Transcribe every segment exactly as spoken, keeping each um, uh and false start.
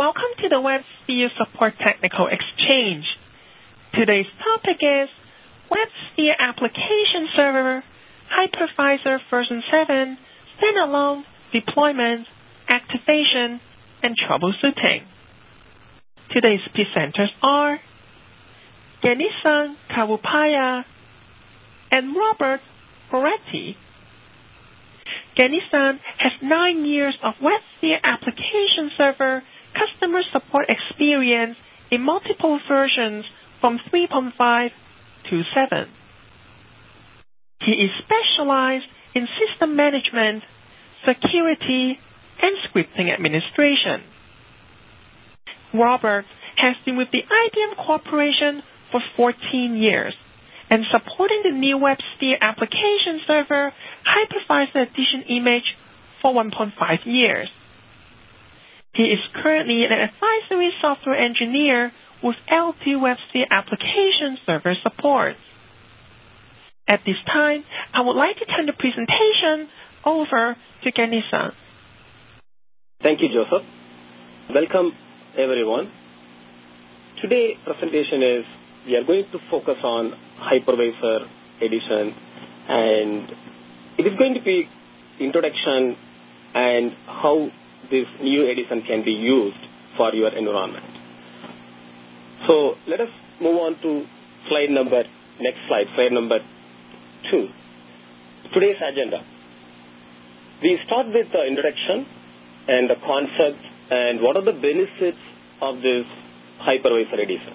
Welcome to the WebSphere Support Technical Exchange. Today's topic is WebSphere Application Server, Hypervisor version seven, Standalone, Deployment, Activation, and Troubleshooting. Today's presenters are Ganesan Kavupaya and Robert Moretti. Ganesan has nine years of WebSphere Application Server customer support experience in multiple versions from three point five to seven. He is specialized in system management, security, and scripting administration. Robert has been with the I B M Corporation for fourteen years and supporting the new WebSphere Application Server Hypervisor Edition image for one point five years. He is currently an advisory software engineer with L two WebSphere Application Server support. At this time, I would like to turn the presentation over to Ganesan. Thank you, Joseph. Welcome, everyone. Today's presentation is we are going to focus on Hypervisor Edition, and it is going to be introduction and how this new edition can be used for your environment. So let us move on to slide number, next slide, slide number two. Today's agenda. We start with the introduction and the concept and what are the benefits of this Hypervisor Edition.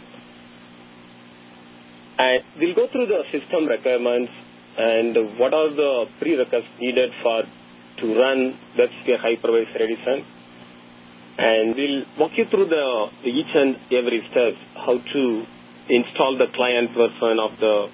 And we'll go through the system requirements and what are the prerequisites needed for to run WebSphere Hypervisor Edition. And we'll walk you through the, the each and every step, how to install the client version of the,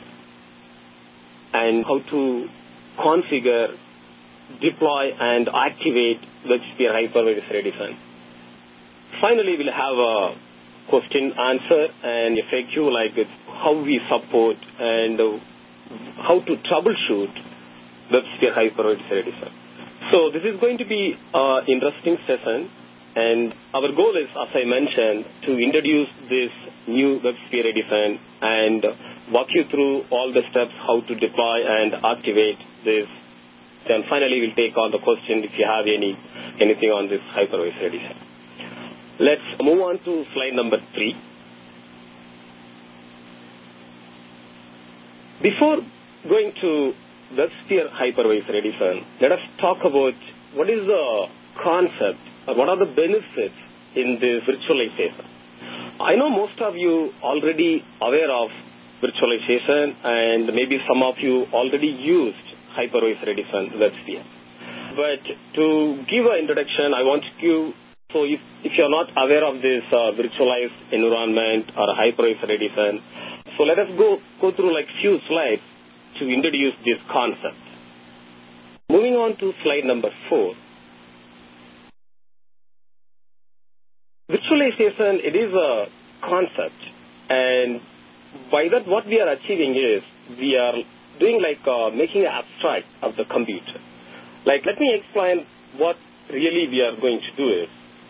and how to configure, deploy, and activate WebSphere Hypervisor Edition. Finally, we'll have a question answer and F A Q like it's how we support and how to troubleshoot WebSphere Hypervisor Edition. So this is going to be an interesting session, and our goal is, as I mentioned, to introduce this new WebSphere Edition and walk you through all the steps how to deploy and activate this. Then finally, we'll take on the question if you have any anything on this Hypervisor Edition. Let's move on to slide number three. Before going to WebSphere Hypervisor Edition, let us talk about what is the concept or what are the benefits in this virtualization. I know most of you already aware of virtualization and maybe some of you already used Hypervisor Edition WebSphere. But to give an introduction, I want you So if, if you're not aware of this uh, virtualized environment or Hypervisor Edition, so let us go, go through like few slides to introduce this concept. Moving on to slide number four. Virtualization, it is a concept, and by that what we are achieving is we are doing like uh, making an abstract of the computer. Like let me explain what really we are going to do is,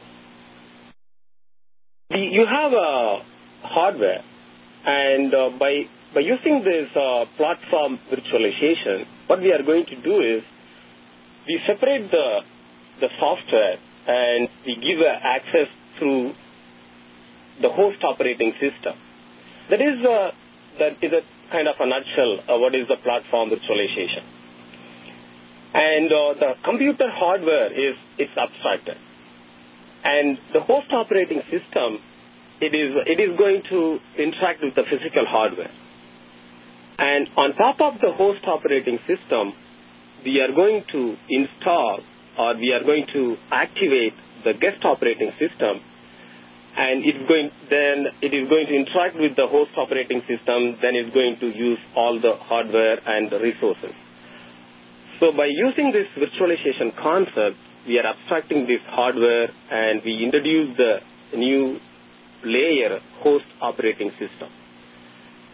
you have a hardware, and uh, by by using this uh, platform virtualization, what we are going to do is we separate the the software and we give uh, access through the host operating system. That is uh, that is a kind of a nutshell uh, what is the platform virtualization. And uh, the computer hardware is it's abstracted. And the host operating system, it is it is going to interact with the physical hardware. And on top of the host operating system, we are going to install or we are going to activate the guest operating system, and it's going then it is going to interact with the host operating system. Then it's going to use all the hardware and the resources. So by using this virtualization concept, we are abstracting this hardware and we introduce the new layer host operating system.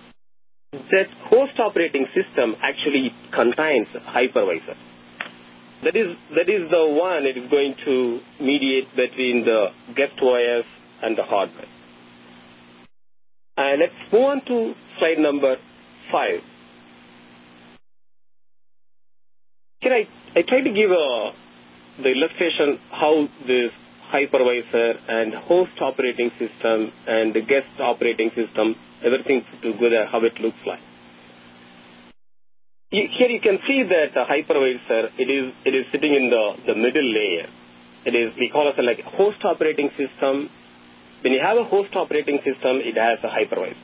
That host operating system actually contains hypervisor. That is that is the one it is going to mediate between the guest O S and the hardware. And let's move on to slide number five. Here I, I try to give a, the illustration how this hypervisor and host operating system and the guest operating system, everything put together, how it looks like. Here you can see that the hypervisor, it is it is sitting in the, the middle layer. It is, we call it like a host operating system. When you have a host operating system, it has a hypervisor.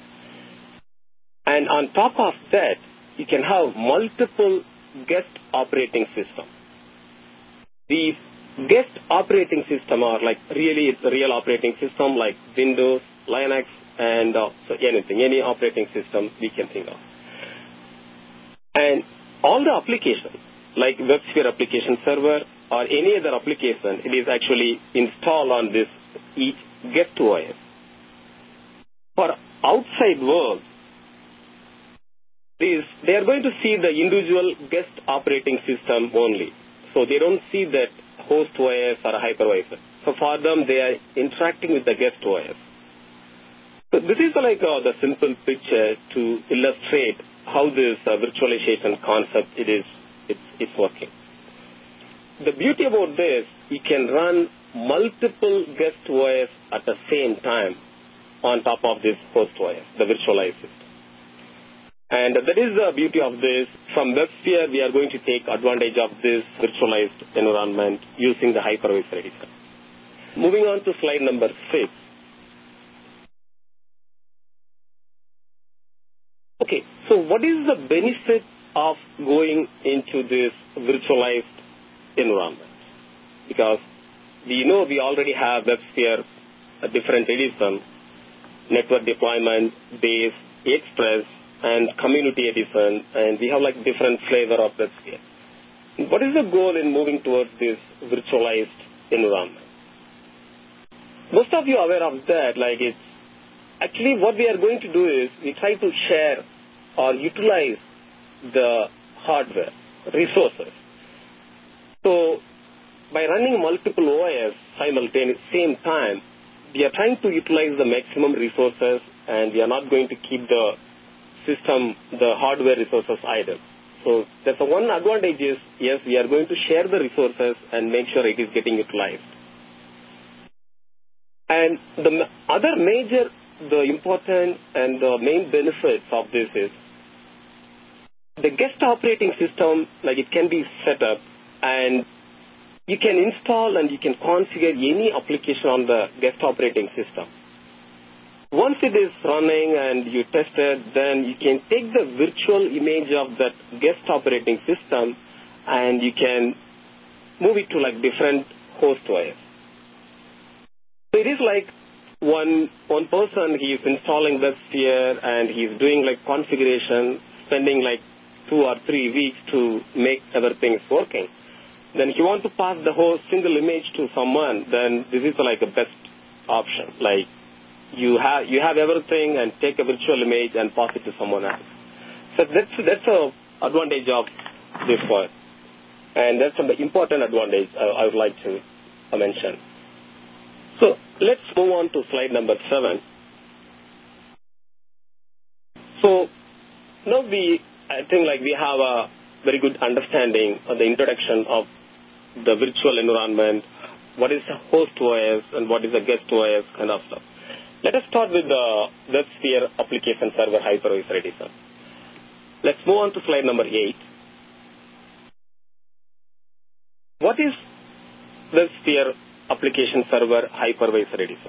And on top of that, you can have multiple guest operating systems. These guest operating system are like really it's a real operating system like Windows, Linux, and uh, so anything, any operating system we can think of. And all the applications, like WebSphere application server or any other application, it is actually installed on this each guest O S. For outside world, is they are going to see the individual guest operating system only. So they don't see that host O S or a hypervisor. So for them, they are interacting with the guest O S. So this is like uh, the simple picture to illustrate how this uh, virtualization concept it is it's, it's working. The beauty about this, you can run multiple guest O S at the same time on top of this host O S, the virtualized system. And that is the beauty of this. From WebSphere, we are going to take advantage of this virtualized environment using the hypervisor editor. Moving on to slide number six. Okay, so what is the benefit of going into this virtualized environment? Because we know we already have WebSphere, a different edition, network deployment, base, express, and community edition, and we have like different flavor of WebSphere. What is the goal in moving towards this virtualized environment? Most of you are aware of that, like it's actually what we are going to do is we try to share or utilize the hardware resources. So by running multiple O S simultaneously same time, we are trying to utilize the maximum resources, and we are not going to keep the system, the hardware resources idle. So that's the one advantage is, yes, we are going to share the resources and make sure it is getting utilized. And the other major, the important and the main benefits of this is the guest operating system, like it can be set up and you can install and you can configure any application on the guest operating system. Once it is running and you test it, then you can take the virtual image of that guest operating system and you can move it to like different host O S. So it is like one one person, he is installing WebSphere and he is doing like configuration, spending like two or three weeks to make everything working. Then if you want to pass the whole single image to someone, then this is like a best option. Like you have you have everything and take a virtual image and pass it to someone else. So that's that's a advantage of this one, and that's an important advantage I, I would like to mention. So let's move on to slide number seven. So now we, I think like we have a very good understanding of the introduction of the virtual environment, what is the host O S and what is the guest O S kind of stuff. Let us start with the WebSphere application server hypervisor edition. Let's move on to slide number eight. What is WebSphere application server hypervisor edition?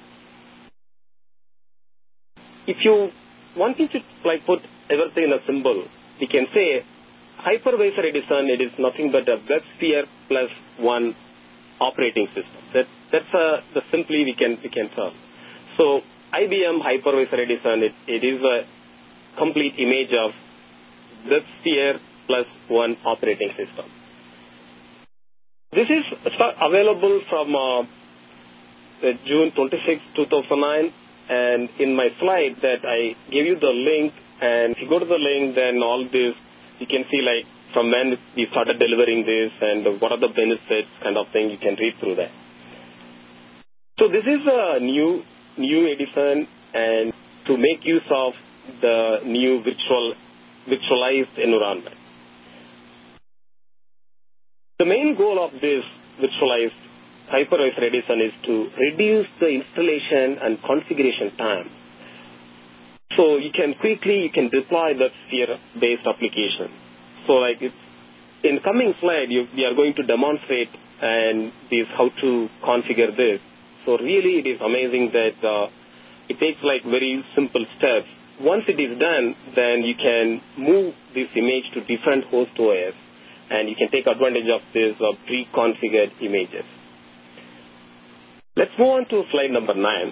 If you want me to like put everything in a symbol, we can say hypervisor edition, it is nothing but a WebSphere plus one operating system. That that's a the simply we can we can tell. So I B M hypervisor edition, it, it is a complete image of WebSphere plus one operating system. This is available from uh, June twenty-sixth, two thousand nine, and in my slide that I gave you the link, and if you go to the link, then all this, you can see like from when we started delivering this and what are the benefits kind of thing. You can read through that. So this is a new new edition, and to make use of the new virtual virtualized environment. The main goal of this virtualized hypervisor edition is to reduce the installation and configuration time. So you can quickly you can deploy the WebSphere-based application. So like it's, in coming slide, you, we are going to demonstrate and this how to configure this. So really, it is amazing that uh, it takes like very simple steps. Once it is done, then you can move this image to different host O S, and you can take advantage of this uh, pre-configured images. Let's move on to slide number nine.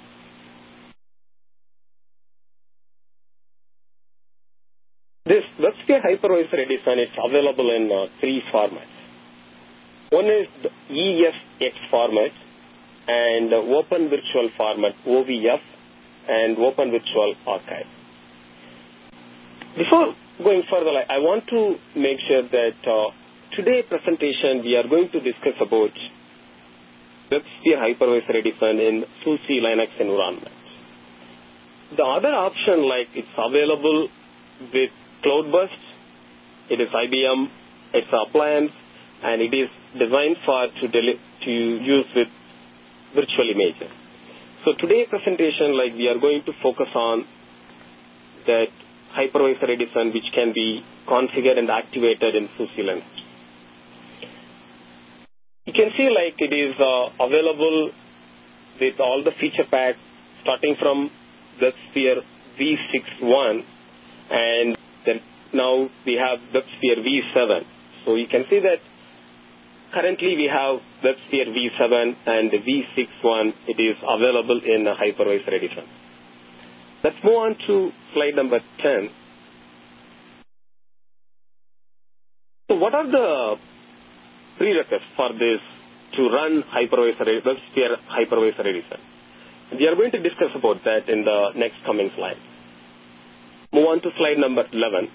This WebSphere Hypervisor Edition is available in uh, three formats. One is the E S X format, and uh, Open Virtual Format, O V F, and Open Virtual Archive. Before going further, I want to make sure that uh, today's presentation we are going to discuss about WebSphere Hypervisor Edition in SUSE Linux environment. The other option, like it's available with CloudBurst, it is I B M, it's an appliance, and it is designed for to, deli- to use with virtual images. So today's presentation, like we are going to focus on that hypervisor edition, which can be configured and activated in SUSE Linux. You can see like it is uh, available with all the feature packs starting from WebSphere V six point one, and then now we have WebSphere V seven. So you can see that currently we have WebSphere V seven and the V six point one. It is available in a hypervisor edition. Let's move on to slide number ten. So what are the prerequisites for this to run hypervisor WebSphere hypervisor edition? We are going to discuss about that in the next coming slide. Move on to slide number eleven.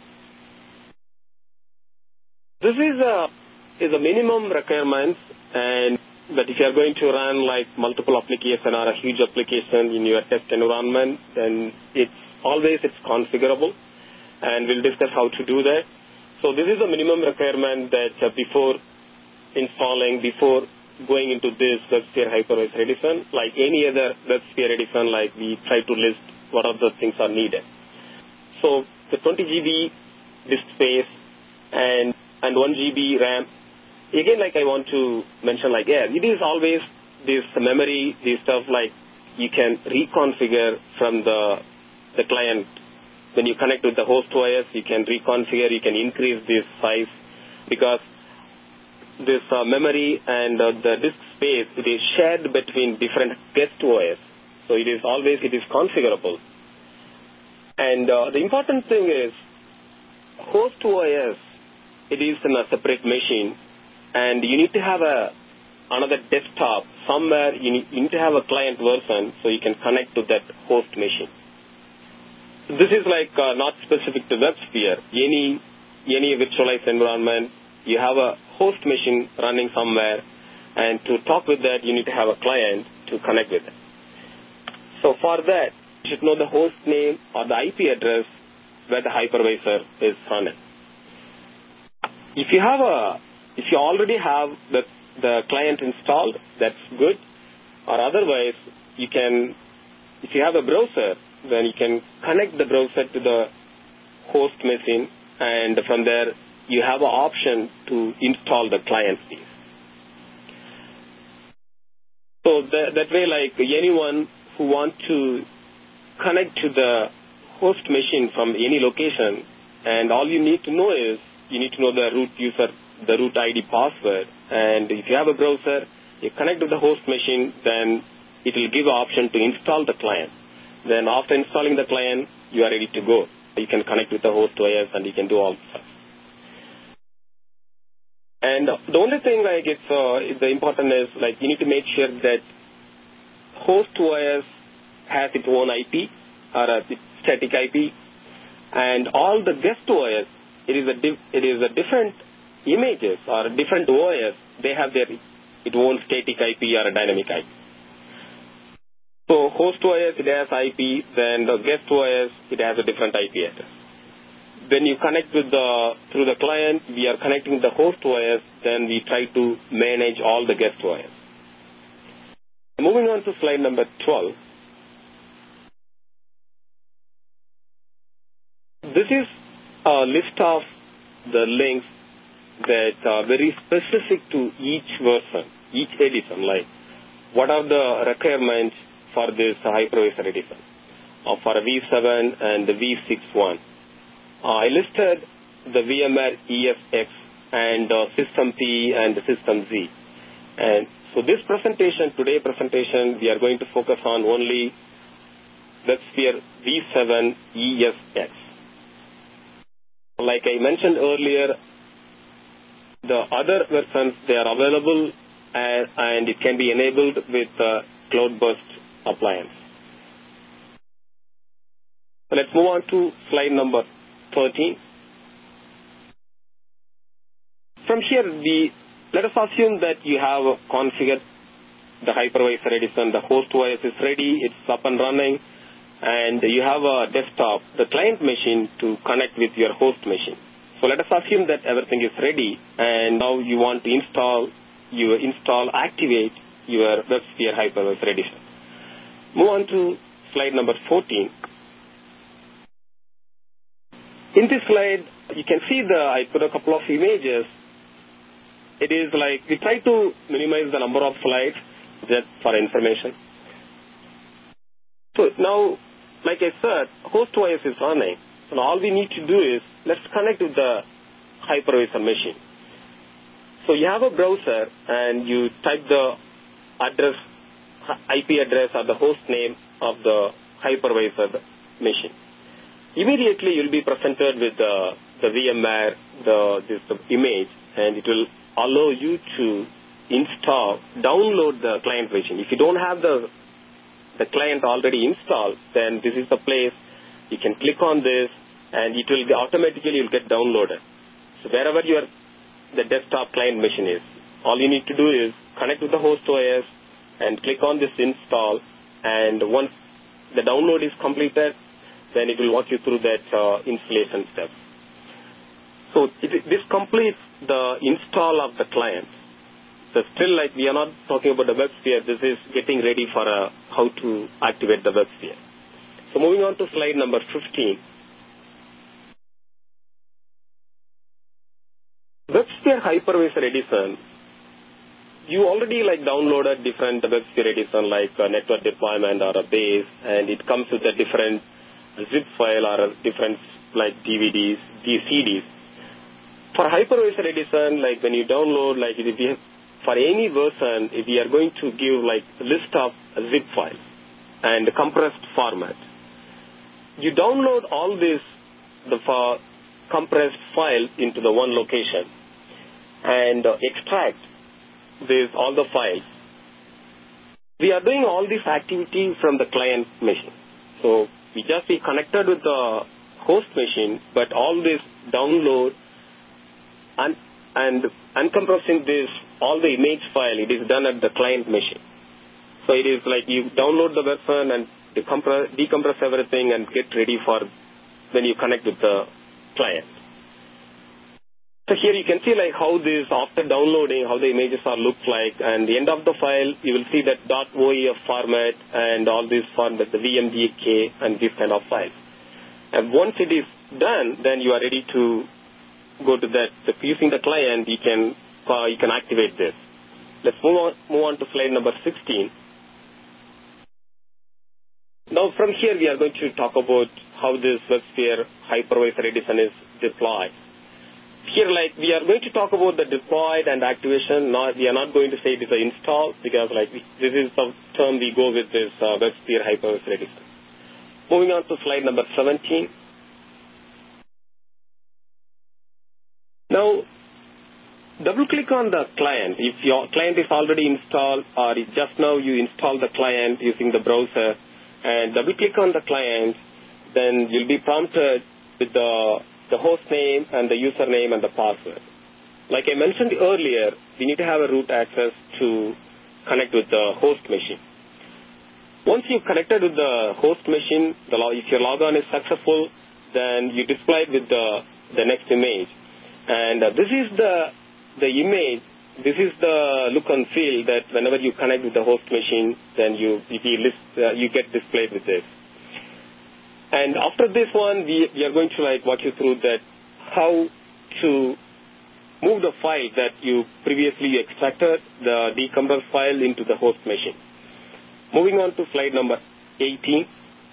This is a is a minimum requirement, and but if you are going to run like multiple applications or a huge application in your test environment, then it's always it's configurable, and we'll discuss how to do that. So this is a minimum requirement that uh, before installing, before going into this WebSphere Hypervisor Edition, like any other WebSphere edition, like we try to list what are the things are needed. So the twenty G B disk space and and one G B RAM. Again, like I want to mention, like, yeah, it is always this memory, this stuff, like, you can reconfigure from the the client. When you connect with the host O S, you can reconfigure, you can increase this size, because this uh, memory and uh, the disk space, it is shared between different guest O S. So it is always, it is configurable. And uh, the important thing is, host O S, it is in a separate machine, and you need to have a another desktop somewhere. You need, you need to have a client version so you can connect to that host machine. This is like uh, not specific to WebSphere. Any any virtualized environment, you have a host machine running somewhere, and to talk with that, you need to have a client to connect with it. So for that, you should know the host name or the I P address where the hypervisor is running. If you have a If you already have the, the client installed, that's good. Or otherwise, you can, if you have a browser, then you can connect the browser to the host machine, and from there, you have an option to install the client piece. So that, that way, like anyone who wants to connect to the host machine from any location, and all you need to know is, you need to know the root user, the root I D password, and if you have a browser, you connect to the host machine, then it will give an option to install the client. Then after installing the client, you are ready to go. You can connect with the host O S and you can do all the stuff. And the only thing like it's uh, the important is like you need to make sure that host O S has its own I P or a static I P, and all the guest O S it is a di- it is a different images or different O S. They have their its own static I P or a dynamic I P. So host O S, it has I P, then the guest O S, it has a different I P address. When you connect with the through the client, we are connecting the host O S, then we try to manage all the guest O S. Moving on to slide number twelve. This is a list of the links that are very specific to each version, each edition, like what are the requirements for this hypervisor edition uh, for V seven and the V six one. Uh, I listed the VMware E S X and uh, System P and the System Z. And so this presentation, today presentation, we are going to focus on only WebSphere V seven E S X. Like I mentioned earlier, the other versions, they are available and, and it can be enabled with uh, CloudBurst appliance. So let's move on to slide number thirteen. From here, we let us assume that you have configured the hypervisor edition, the host O S is ready, it's up and running, and you have a desktop, the client machine, to connect with your host machine. So let us assume that everything is ready, and now you want to install, you install, activate your WebSphere hypervisor edition. Move on to slide number fourteen. In this slide, you can see the, I put a couple of images. It is like, we try to minimize the number of slides just for information. So now, like I said, host O S is running. So all we need to do is, let's connect with the hypervisor machine. So you have a browser and you type the address, I P address or the host name of the hypervisor machine. Immediately you'll be presented with the, the VMware, the, this the image, and it will allow you to install, download the client machine. If you don't have the the client already installed, then this is the place you can click on this and it will automatically you'll get downloaded. So wherever your the desktop client machine is, all you need to do is connect with the host O S and click on this install, and once the download is completed, then it will walk you through that uh, installation steps. So it, this completes the install of the client. So still, like, we are not talking about the WebSphere. This is getting ready for uh, how to activate the WebSphere. So moving on to slide number fifteen. WebSphere Hypervisor Edition. You already like downloaded different WebSphere edition like a network deployment or a base, and it comes with a different zip file or a different like D V Ds, C Ds. For Hypervisor Edition, like when you download, like if you have, for any version, if we are going to give like a list of zip files and compressed format, you download all this the uh, compressed file into the one location and uh, extract this all the files. We are doing all this activity from the client machine. So we just be connected with the host machine, but all this download and and uncompressing this all the image file, it is done at the client machine. So it is like you download the version and decompress, decompress everything and get ready for when you connect with the client. So here you can see like how this, after downloading, how the images are look like, and the end of the file, you will see that .oef format and all this format, the V M D K and this kind of files. And once it is done, then you are ready to go to that. If using the client, you can uh, you can activate this. Let's move on, move on to slide number sixteen. Now from here, we are going to talk about how this WebSphere Hypervisor Edition is deployed. Here, like, we are going to talk about the deployed and activation. Not, we are not going to say it is an install, because, like, we, this is the term we go with this uh, WebSphere Hypervisor Edition. Moving on to slide number seventeen. Now, double-click on the client. If your client is already installed, or if just now you install the client using the browser, and double-click on the client, then you'll be prompted with the the host name and the username and the password. Like I mentioned earlier, we need to have a root access to connect with the host machine. Once you've connected with the host machine, the log, if your logon is successful, then you display it with the, the next image. And uh, this is the, the image, this is the look and feel that whenever you connect with the host machine, then you, you, list, uh, you get displayed with this. And after this one, we, we are going to like walk you through that how to move the file that you previously extracted, the decompressed file, into the host machine. Moving on to slide number eighteen.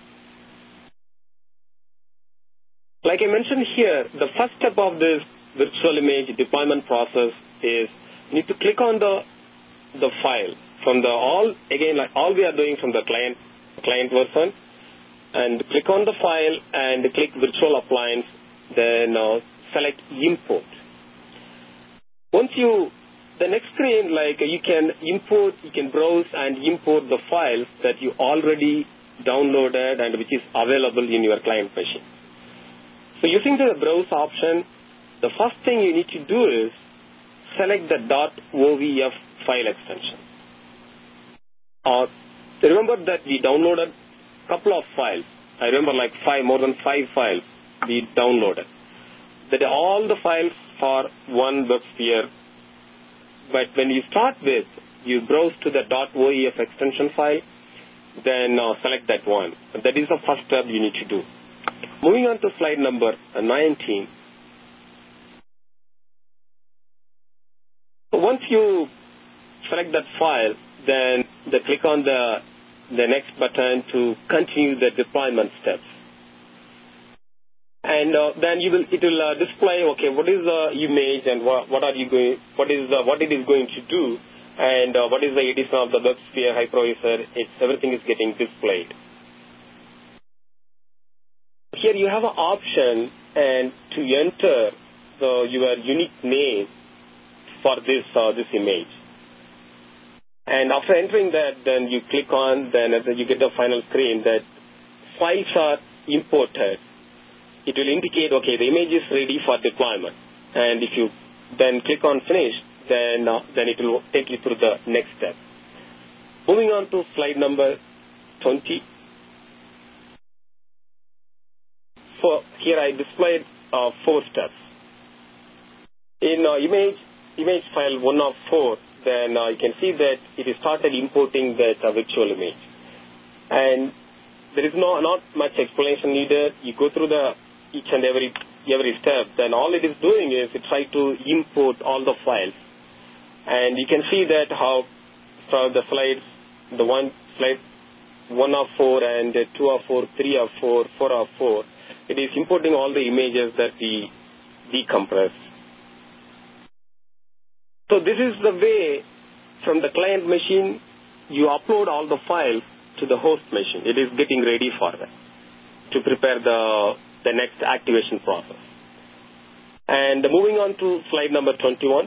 Like I mentioned here, the first step of this virtual image deployment process is you need to click on the the file from the all again like all we are doing from the client client version, and click on the file and click virtual appliance, then uh, select import. Once you the next screen, like you can import, you can browse and import the files that you already downloaded and which is available in your client machine. So using the browse option, the first thing you need to do is select the .ovf file extension. Uh, remember that we downloaded a couple of files. I remember like five, more than five files we downloaded. That all the files for one WebSphere. But when you start with, you browse to the .oef extension file, then uh, select that one. That is the first step you need to do. Moving on to slide number nineteen. So once you select that file, then the click on the, the next button to continue the deployment steps. And uh, then you will, it will uh, display, okay, what is the image and what, what are you going, what is the, what it is going to do, and uh, what is the edition of the WebSphere hypervisor. It's everything is getting displayed. Here you have an option and to enter the, your unique name for this uh, this image. And after entering that, then you click on, then you get the final screen that files are imported. It will indicate, okay, the image is ready for deployment. And if you then click on finish, then uh, then it will take you through the next step. Moving on to slide number twenty. So here I displayed uh, four steps. In uh, image image file one of four, then uh, you can see that it is started importing that uh, virtual image. And there is no not much explanation needed. You go through the each and every every step, then all it is doing is it try to import all the files. And you can see that how from the slides, the one slide one of four and two of four, three of four, four of four, it is importing all the images that we decompress. So this is the way from the client machine you upload all the files to the host machine. It is getting ready for that to prepare the the next activation process. And moving on to slide number twenty-one.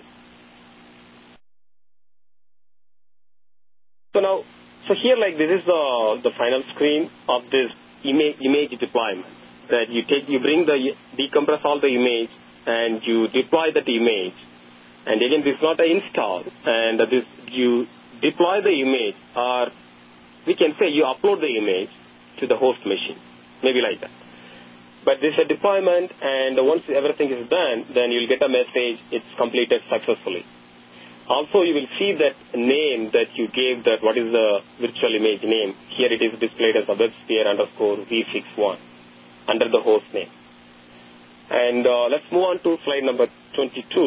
So now, so here like this is the, the final screen of this image, image deployment. That you take, you bring the, decompress all the image and you deploy that image. And again, this is not an install. And this, you deploy the image, or we can say you upload the image to the host machine. Maybe like that. But this is a deployment, and once everything is done, then you'll get a message, it's completed successfully. Also, you will see that name that you gave, that what is the virtual image name. Here it is displayed as a WebSphere underscore V sixty-one under the host name. And uh, let's move on to slide number twenty-two.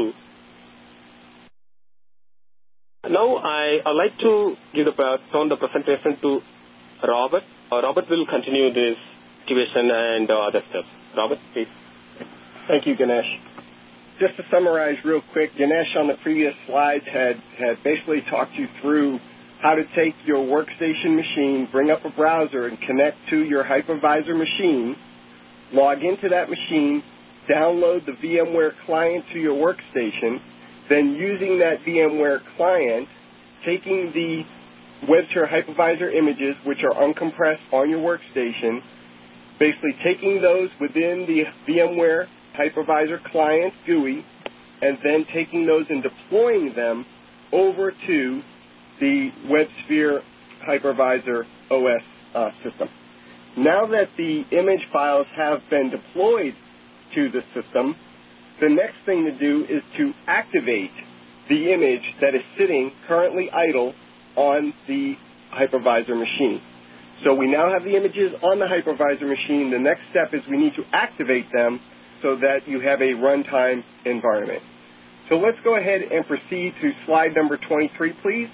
Now, I, I'd like to give the, turn the presentation to Robert. Uh, Robert will continue this activation and uh, other steps. Robert, please. Thank you, Ganesh. Just to summarize real quick, Ganesh on the previous slides had, had basically talked you through how to take your workstation machine, bring up a browser, and connect to your hypervisor machine, log into that machine, download the VMware client to your workstation, then using that VMware client, taking the WebSphere hypervisor images, which are uncompressed on your workstation, basically taking those within the VMware hypervisor client G U I, and then taking those and deploying them over to the WebSphere hypervisor O S uh, system. Now that the image files have been deployed to the system, the next thing to do is to activate the image that is sitting currently idle on the hypervisor machine. So we now have the images on the hypervisor machine. The next step is we need to activate them so that you have a runtime environment. So let's go ahead and proceed to slide number twenty-three, please.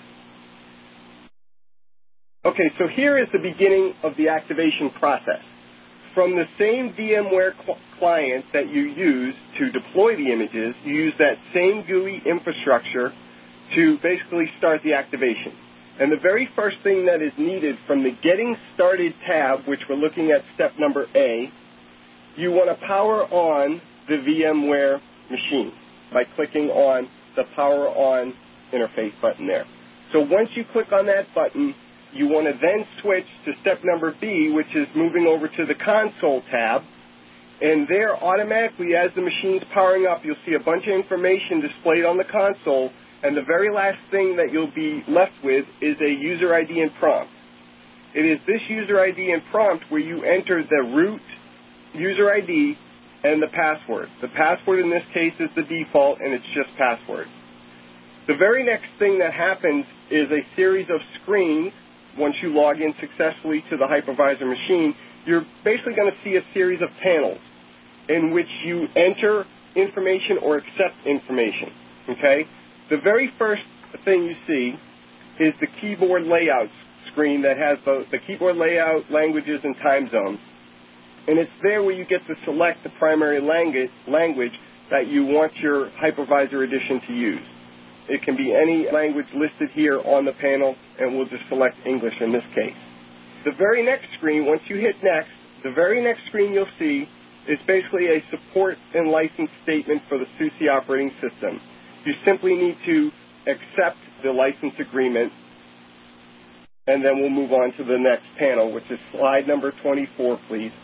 Okay, so here is the beginning of the activation process. From the same VMware cl- client that you use to deploy the images, you use that same G U I infrastructure to basically start the activation. And the very first thing that is needed from the Getting Started tab, which we're looking at step number A, you want to power on the VMware machine by clicking on the Power On interface button there. So once you click on that button, you want to then switch to step number B, which is moving over to the Console tab. And there, automatically, as the machine's powering up, you'll see a bunch of information displayed on the console. And the very last thing that you'll be left with is a user I D and prompt. It is this user I D and prompt where you enter the root user I D and the password. The password in this case is the default, and it's just password. The very next thing that happens is a series of screens. Once you log in successfully to the hypervisor machine, you're basically going to see a series of panels in which you enter information or accept information, okay? The very first thing you see is the keyboard layout screen that has both the keyboard layout, languages, and time zones. And it's there where you get to select the primary language, language that you want your hypervisor edition to use. It can be any language listed here on the panel, and we'll just select English in this case. The very next screen, once you hit next, the very next screen you'll see is basically a support and license statement for the SUSE operating system. You simply need to accept the license agreement, and then we'll move on to the next panel, which is slide number twenty-four, please.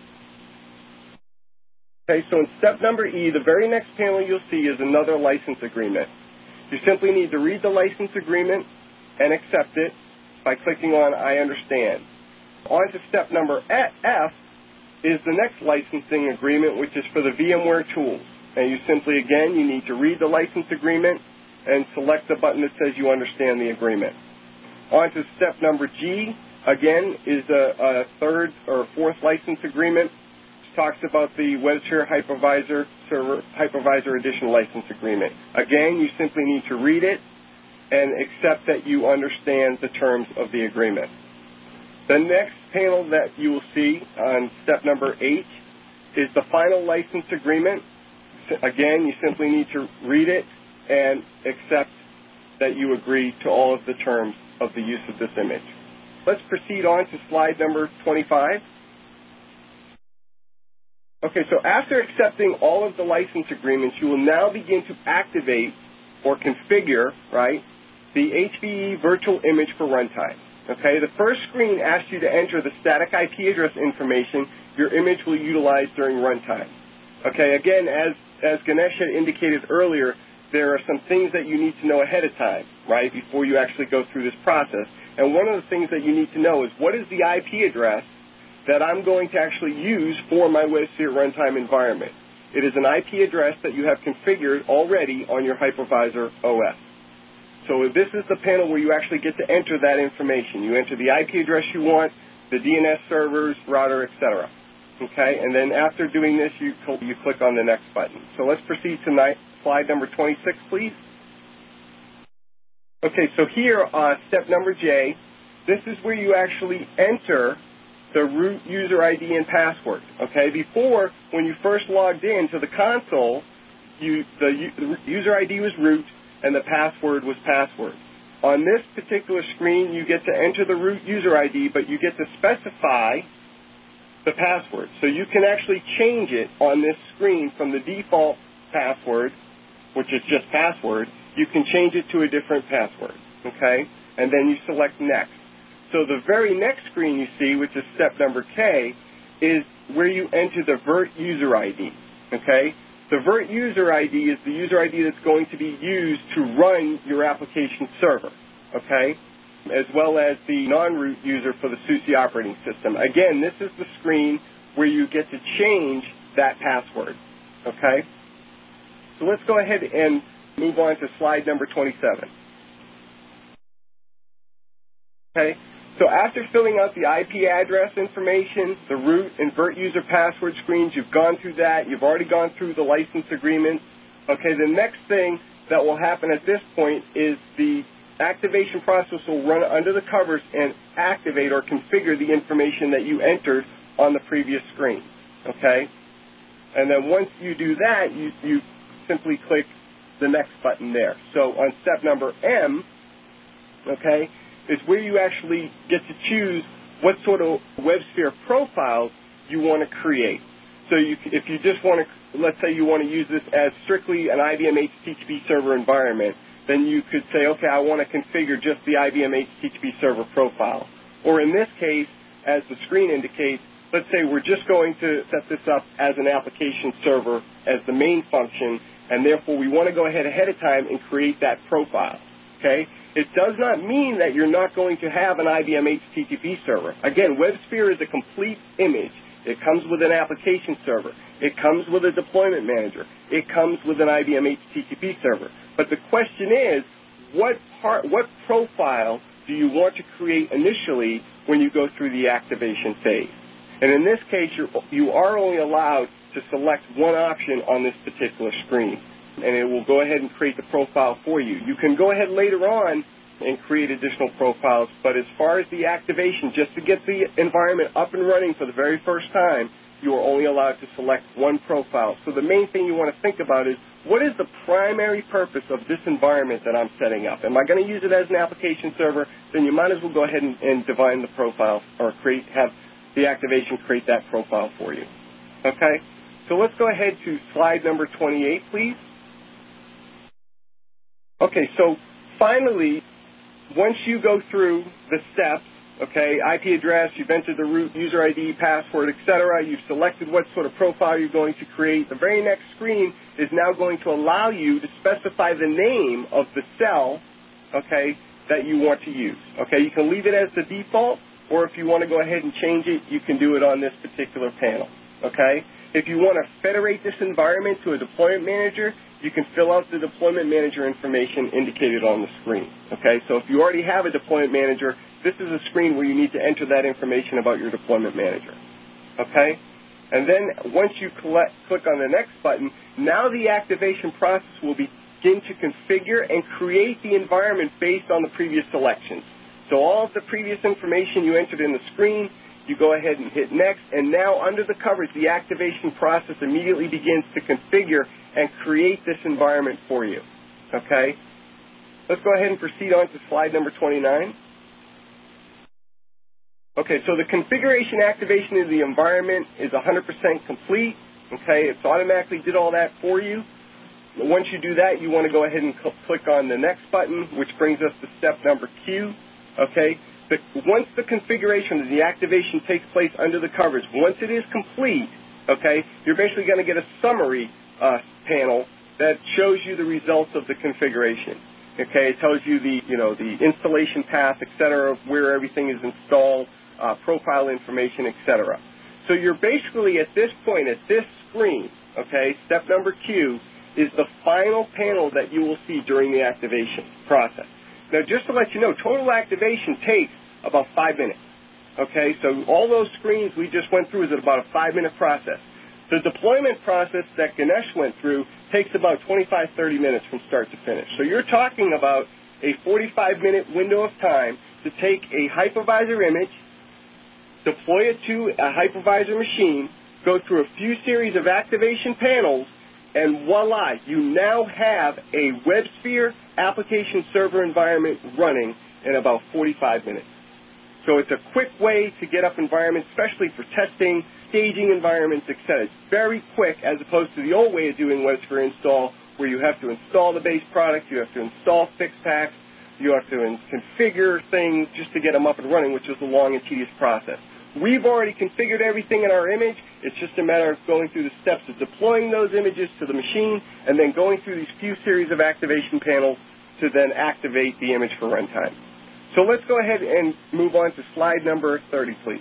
Okay, so in step number E, the very next panel you'll see is another license agreement. You simply need to read the license agreement and accept it by clicking on I understand. On to step number F is the next licensing agreement, which is for the VMware tools. And you simply, again, you need to read the license agreement and select the button that says you understand the agreement. On to step number G, again, is a, a third or fourth license agreement. It talks about the WebSphere Hypervisor Server Hypervisor Edition license agreement. Again, you simply need to read it and accept that you understand the terms of the agreement. The next panel that you will see on step number eight is the final license agreement. Again, you simply need to read it and accept that you agree to all of the terms of the use of this image. Let's proceed on to slide number twenty-five. Okay, so after accepting all of the license agreements, you will now begin to activate or configure, right, the H P E virtual image for runtime. Okay, the first screen asks you to enter the static I P address information your image will utilize during runtime. Okay, again, as, as Ganesh had indicated earlier, there are some things that you need to know ahead of time, right, before you actually go through this process. And one of the things that you need to know is what is the I P address that I'm going to actually use for my WebSphere runtime environment. It is an I P address that you have configured already on your hypervisor O S. So this is the panel where you actually get to enter that information. You enter the I P address you want, the D N S servers, router, et cetera. Okay, and then after doing this, you, you click on the next button. So let's proceed to slide number twenty-six, please. Okay, so here, uh, step number J, this is where you actually enter the root user I D and password. Okay, before, when you first logged in to the console, you, the, the user I D was root and the password was password. On this particular screen, you get to enter the root user I D, but you get to specify the password. So you can actually change it on this screen from the default password, which is just password. You can change it to a different password, okay? And then you select next. So the very next screen you see, which is step number K, is where you enter the virt user I D, okay? The Vert user I D is the user I D that's going to be used to run your application server, okay, as well as the non-root user for the SUSE operating system. Again, this is the screen where you get to change that password, okay? So let's go ahead and move on to slide number twenty-seven. Okay, so after filling out the I P address information, the root and Vert user password screens, you've gone through that. You've already gone through the license agreement. Okay, the next thing that will happen at this point is the activation process will run under the covers and activate or configure the information that you entered on the previous screen. Okay, and then once you do that, you, you simply click the next button there. So on step number M, okay, is where you actually get to choose what sort of WebSphere profiles you want to create. So you, if you just want to, let's say you want to use this as strictly an I B M H T T P server environment, then you could say, okay, I want to configure just the I B M H T T P server profile. Or in this case, as the screen indicates, let's say we're just going to set this up as an application server as the main function, and therefore we want to go ahead ahead of time and create that profile, okay? It does not mean that you're not going to have an I B M H T T P server. Again, WebSphere is a complete image. It comes with an application server. It comes with a deployment manager. It comes with an I B M H T T P server. But the question is, what part, what profile do you want to create initially when you go through the activation phase? And in this case, you're, you are only allowed to select one option on this particular screen, and it will go ahead and create the profile for you. You can go ahead later on and create additional profiles, but as far as the activation, just to get the environment up and running for the very first time, you are only allowed to select one profile. So the main thing you want to think about is, what is the primary purpose of this environment that I'm setting up? Am I going to use it as an application server? Then you might as well go ahead and, and define the profile or create, have the activation create that profile for you. Okay? So let's go ahead to slide number twenty-eight, please. Okay, so finally, once you go through the steps, okay, I P address, you've entered the root, user I D, password, et cetera, you've selected what sort of profile you're going to create, the very next screen is now going to allow you to specify the name of the cell, okay, that you want to use. Okay, you can leave it as the default, or if you want to go ahead and change it, you can do it on this particular panel. Okay? If you want to federate this environment to a deployment manager, you can fill out the deployment manager information indicated on the screen. Okay? So if you already have a deployment manager, this is a screen where you need to enter that information about your deployment manager. Okay? And then once you collect, click on the next button, now the activation process will begin to configure and create the environment based on the previous selections. So all of the previous information you entered in the screen, you go ahead and hit next, and now under the covers, the activation process immediately begins to configure and create this environment for you. Okay? Let's go ahead and proceed on to slide number twenty-nine. Okay, so the configuration activation of the environment is one hundred percent complete. Okay, it's automatically did all that for you. Once you do that, you want to go ahead and cl- click on the next button, which brings us to step number Q. Okay, the, once the configuration of the activation takes place under the covers, once it is complete, okay, you're basically going to get a summary uh, panel that shows you the results of the configuration. Okay, it tells you the, you know, the installation path, et cetera, where everything is installed, uh, profile information, et cetera. So you're basically at this point, at this screen, okay, step number Q is the final panel that you will see during the activation process. Now, just to let you know, total activation takes about five minutes. Okay, so all those screens we just went through is about a five-minute process. The deployment process that Ganesh went through takes about twenty-five, thirty minutes from start to finish. So you're talking about a forty-five minute window of time to take a hypervisor image, deploy it to a hypervisor machine, go through a few series of activation panels, and voila, you now have a WebSphere application server environment running in about forty-five minutes. So it's a quick way to get up environments, especially for testing, staging environments, et cetera. It's very quick as opposed to the old way of doing WebSphere install, where you have to install the base product, you have to install fix packs, you have to configure things just to get them up and running, which is a long and tedious process. We've already configured everything in our image. It's just a matter of going through the steps of deploying those images to the machine and then going through these few series of activation panels to then activate the image for runtime. So let's go ahead and move on to slide number thirty, please.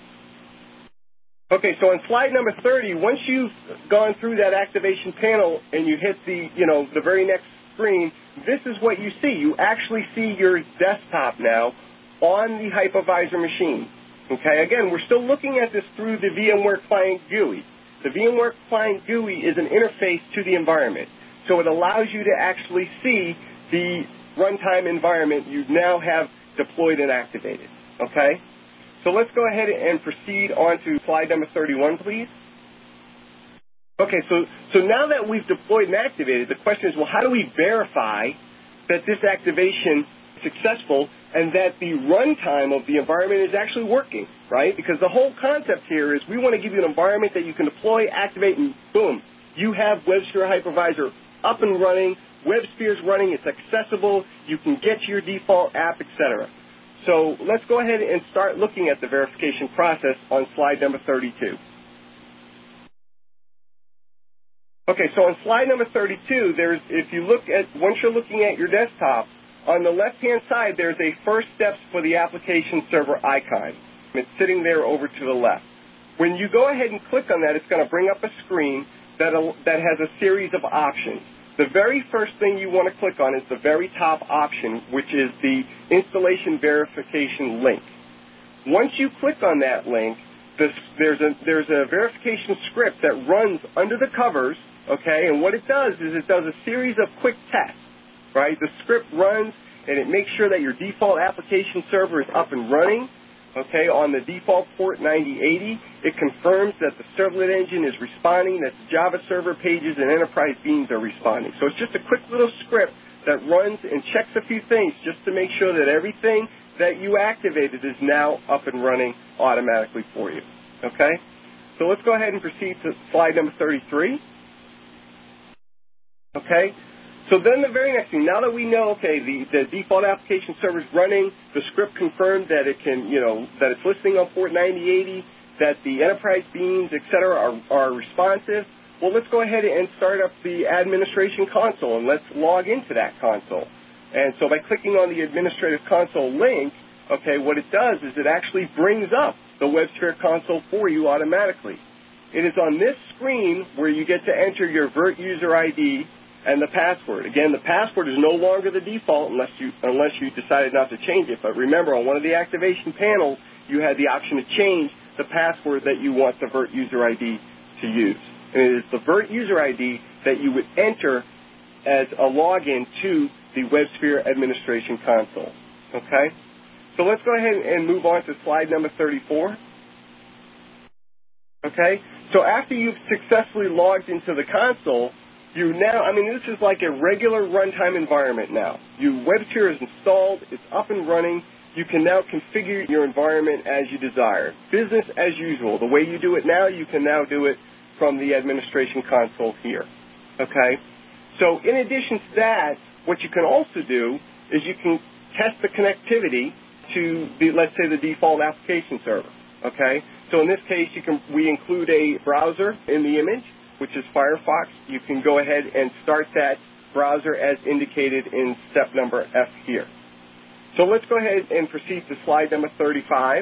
Okay, so on slide number thirty, once you've gone through that activation panel and you hit the, you know, the very next screen, this is what you see. You actually see your desktop now on the hypervisor machine. Okay, again, we're still looking at this through the VMware Client G U I. The VMware Client G U I is an interface to the environment, so it allows you to actually see the runtime environment you now have deployed and activated. Okay, so let's go ahead and proceed on to slide number thirty-one, please. Okay, so, so now that we've deployed and activated, the question is, well, how do we verify that this activation is successful and that the runtime of the environment is actually working, right? Because the whole concept here is we want to give you an environment that you can deploy, activate, and boom, you have WebSphere Hypervisor up and running, WebSphere is running, it's accessible, you can get to your default app, et cetera. So let's go ahead and start looking at the verification process on slide number thirty-two. Okay, so on slide number thirty-two, there's, if you look at, once you're looking at your desktop, on the left-hand side, there's a first steps for the application server icon. It's sitting there over to the left. When you go ahead and click on that, it's going to bring up a screen that, that has a series of options. The very first thing you want to click on is the very top option, which is the installation verification link. Once you click on that link, this, there's, a, there's a verification script that runs under the covers. Okay, and what it does is it does a series of quick tests, right? The script runs, and it makes sure that your default application server is up and running, okay, on the default port ninety eighty. It confirms that the servlet engine is responding, that the Java server pages and enterprise beans are responding. So it's just a quick little script that runs and checks a few things just to make sure that everything that you activated is now up and running automatically for you, okay? So let's go ahead and proceed to slide number thirty-three. Okay, so then the very next thing, now that we know, okay, the, the default application server is running, the script confirmed that it can, you know, that it's listening on port ninety eighty, that the enterprise beans, et cetera, are, are responsive. Well, let's go ahead and start up the administration console, and let's log into that console. And so by clicking on the administrative console link, okay, what it does is it actually brings up the WebSphere console for you automatically. It is on this screen where you get to enter your Virt user I D and the password. Again, the password is no longer the default unless you unless you decided not to change it. But remember, on one of the activation panels, you had the option to change the password that you want the Virt user I D to use. And it is the Virt user I D that you would enter as a login to the WebSphere administration console. Okay? So let's go ahead and move on to slide number thirty-four. Okay? So after you've successfully logged into the console, you now, I mean, this is like a regular runtime environment now. You, WebSphere is installed, it's up and running. You can now configure your environment as you desire. Business as usual. The way you do it now, you can now do it from the administration console here. Okay? So in addition to that, what you can also do is you can test the connectivity to, the, let's say, the default application server. Okay? So in this case, you can, we include a browser in the image, which is Firefox. You can go ahead and start that browser as indicated in step number F here. So let's go ahead and proceed to slide number thirty-five.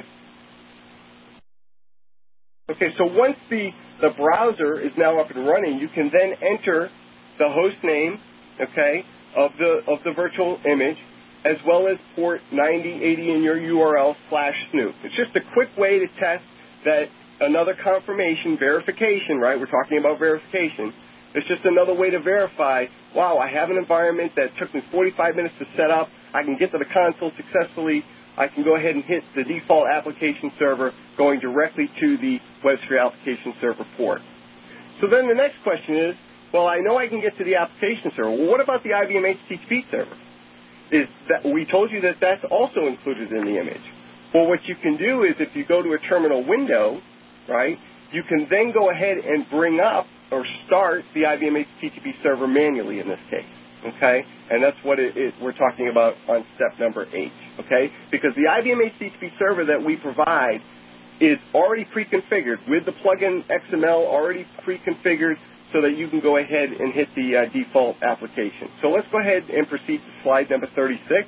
Okay, so once the, the browser is now up and running, you can then enter the host name, okay, of the, of the virtual image, as well as port ninety eighty in your U R L slash snoop. It's just a quick way to test that another confirmation, verification, right? We're talking about verification. It's just another way to verify, wow, I have an environment that took me forty-five minutes to set up. I can get to the console successfully. I can go ahead and hit the default application server going directly to the WebSphere application server port. So then the next question is, well, I know I can get to the application server. Well, what about the I B M H T T P server? Is that, we told you that that's also included in the image. Well, what you can do is if you go to a terminal window, right, you can then go ahead and bring up or start the I B M H T T P server manually in this case, okay? And that's what it is we're talking about on step number eight, okay? Because the I B M H T T P server that we provide is already pre-configured with the plugin X M L already pre-configured so that you can go ahead and hit the uh, default application. So let's go ahead and proceed to slide number thirty-six.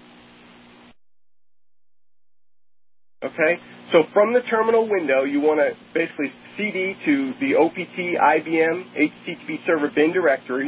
Okay, so from the terminal window, you want to basically C D to the O P T I B M H T T P server bin directory.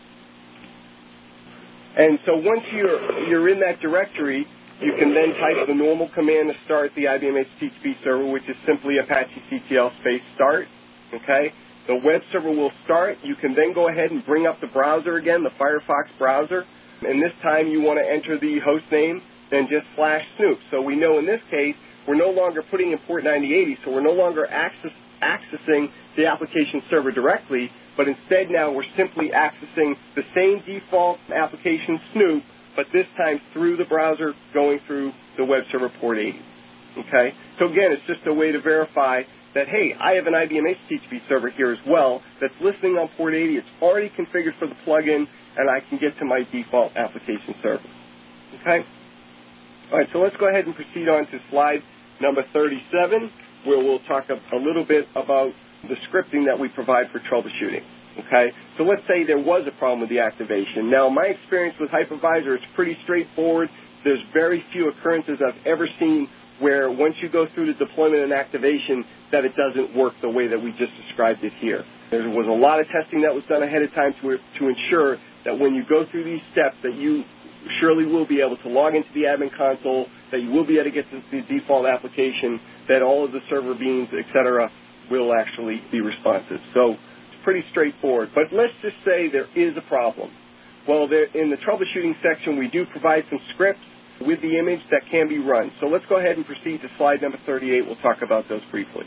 And so once you're, you're in that directory, you can then type the normal command to start the I B M H T T P server, which is simply Apache C T L space start. Okay, the web server will start. You can then go ahead and bring up the browser again, the Firefox browser. And this time you want to enter the host name, then just slash snoop. So we know in this case, we're no longer putting in port ninety eighty, so we're no longer access, accessing the application server directly, but instead now we're simply accessing the same default application Snoop, but this time through the browser going through the web server port eighty. Okay? So again, it's just a way to verify that, hey, I have an I B M H T T P server here as well that's listening on port eighty. It's already configured for the plugin, and I can get to my default application server. Okay? All right, so let's go ahead and proceed on to slide number thirty-seven, where we'll talk a, a little bit about the scripting that we provide for troubleshooting. Okay, so let's say there was a problem with the activation. Now, my experience with Hypervisor is pretty straightforward. There's very few occurrences I've ever seen where once you go through the deployment and activation that it doesn't work the way that we just described it here. There was a lot of testing that was done ahead of time to, to ensure that when you go through these steps that you surely will be able to log into the admin console, that you will be able to get to the default application, that all of the server beans, et cetera, will actually be responsive. So it's pretty straightforward. But let's just say there is a problem. Well, there, in the troubleshooting section, we do provide some scripts with the image that can be run. So let's go ahead and proceed to slide number thirty-eight. We'll talk about those briefly.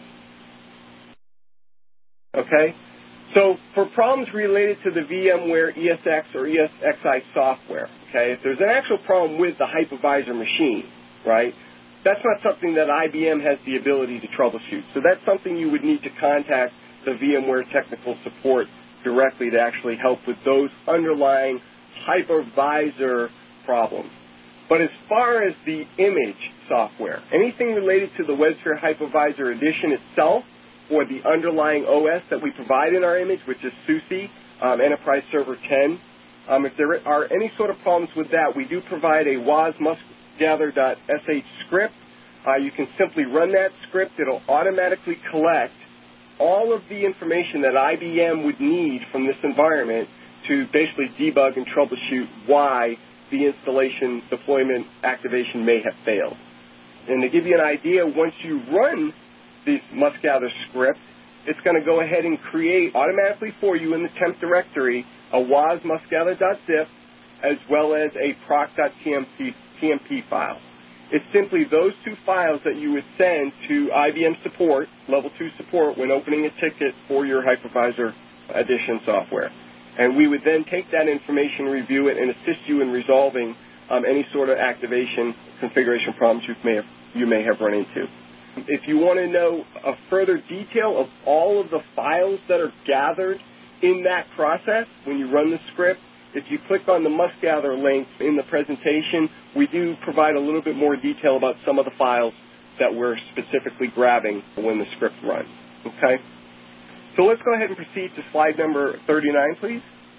Okay? So for problems related to the VMware E S X or E S X i software, okay, if there's an actual problem with the hypervisor machine, right, that's not something that I B M has the ability to troubleshoot. So that's something you would need to contact the VMware technical support directly to actually help with those underlying hypervisor problems. But as far as the image software, anything related to the WebSphere Hypervisor Edition itself, or the underlying O S that we provide in our image, which is SUSE, um, Enterprise Server ten. Um, if there are any sort of problems with that, we do provide a wasmusgather.sh script. Uh, you can simply run that script. It'll automatically collect all of the information that I B M would need from this environment to basically debug and troubleshoot why the installation, deployment, activation may have failed. And to give you an idea, once you run this musgather script, it's going to go ahead and create automatically for you in the temp directory a wasmusgather.zip as well as a proc.tmp file. It's simply those two files that you would send to I B M support, level two support, when opening a ticket for your Hypervisor Edition software. And we would then take that information, review it, and assist you in resolving um, any sort of activation configuration problems you may have, you may have run into. If you want to know a further detail of all of the files that are gathered in that process when you run the script, if you click on the musgather link in the presentation, we do provide a little bit more detail about some of the files that we're specifically grabbing when the script runs. Okay? So let's go ahead and proceed to slide number thirty-nine, please.